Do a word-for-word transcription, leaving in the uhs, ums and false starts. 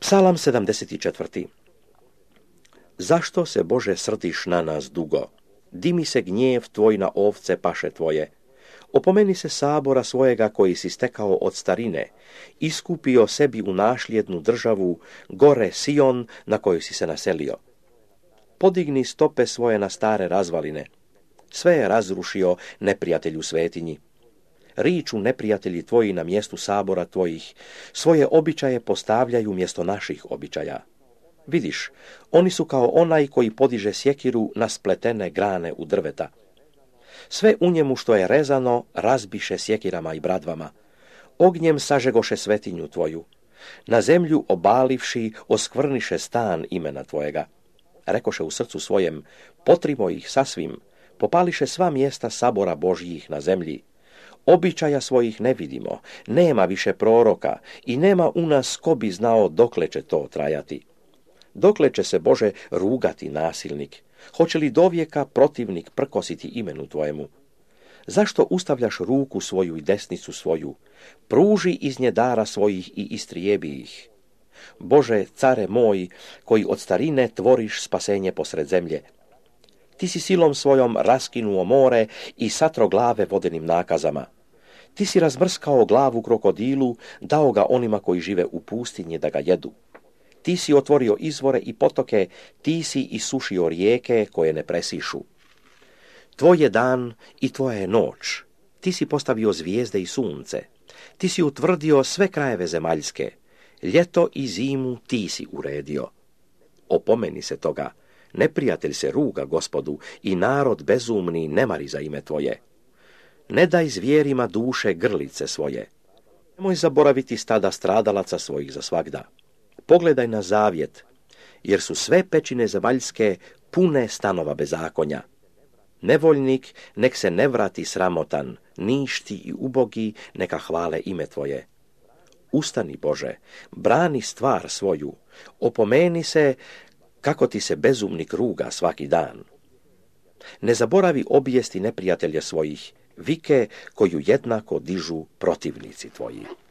Psalam sedamdeset četvrti. Zašto se, Bože, srdiš na nas dugo? Dimi se gnjev tvoj na ovce paše tvoje. Opomeni se sabora svojega koji si stekao od starine, iskupio sebi u našljednu državu, gore Sion na koju si se naselio. Podigni stope svoje na stare razvaline. Sve je razrušio neprijatelju svetinji. Riču neprijatelji tvoji na mjestu sabora tvojih, svoje običaje postavljaju mjesto naših običaja. Vidiš, oni su kao onaj koji podiže sjekiru na spletene grane u drveta. Sve u njemu što je rezano razbiše sjekirama i bradvama. Ognjem sažegoše svetinju tvoju. Na zemlju obalivši oskvrniše stan imena tvojega. Rekoše u srcu svojem, potrimo ih sasvim, popališe sva mjesta sabora Božjih na zemlji. Običaja svojih ne vidimo, nema više proroka i nema u nas ko bi znao dokle će to trajati. Dokle će se, Bože, rugati nasilnik? Hoće li dovijeka protivnik prkositi imenu tvojemu? Zašto ustavljaš ruku svoju i desnicu svoju? Pruži iz nje dara svojih i istrijebi ih. Bože, care moj, koji od starine tvoriš spasenje posred zemlje. Ti si silom svojom raskinuo more i satro glave vodenim nakazama. Ti si razmrskao glavu krokodilu, dao ga onima koji žive u pustinji da ga jedu. Ti si otvorio izvore i potoke, ti si isušio rijeke koje ne presišu. Tvoj je dan i tvoja je noć. Ti si postavio zvijezde i sunce. Ti si utvrdio sve krajeve zemaljske. Ljeto i zimu ti si uredio. Opomeni se toga. Neprijatelj se ruga Gospodu i narod bezumni ne mari za ime tvoje. Ne daj zvijerima duše grlice svoje. Nemoj zaboraviti stada stradalaca svojih za svagda. Pogledaj na zavjet, jer su sve pećine zemaljske pune stanova bezakonja. Nevoljnik nek se ne vrati sramotan, ništi i ubogi neka hvale ime tvoje. Ustani, Bože, brani stvar svoju, opomeni se kako ti se bezumnik ruga svaki dan. Ne zaboravi obijesti neprijatelja svojih, vike koju jednako dižu protivnici tvoji.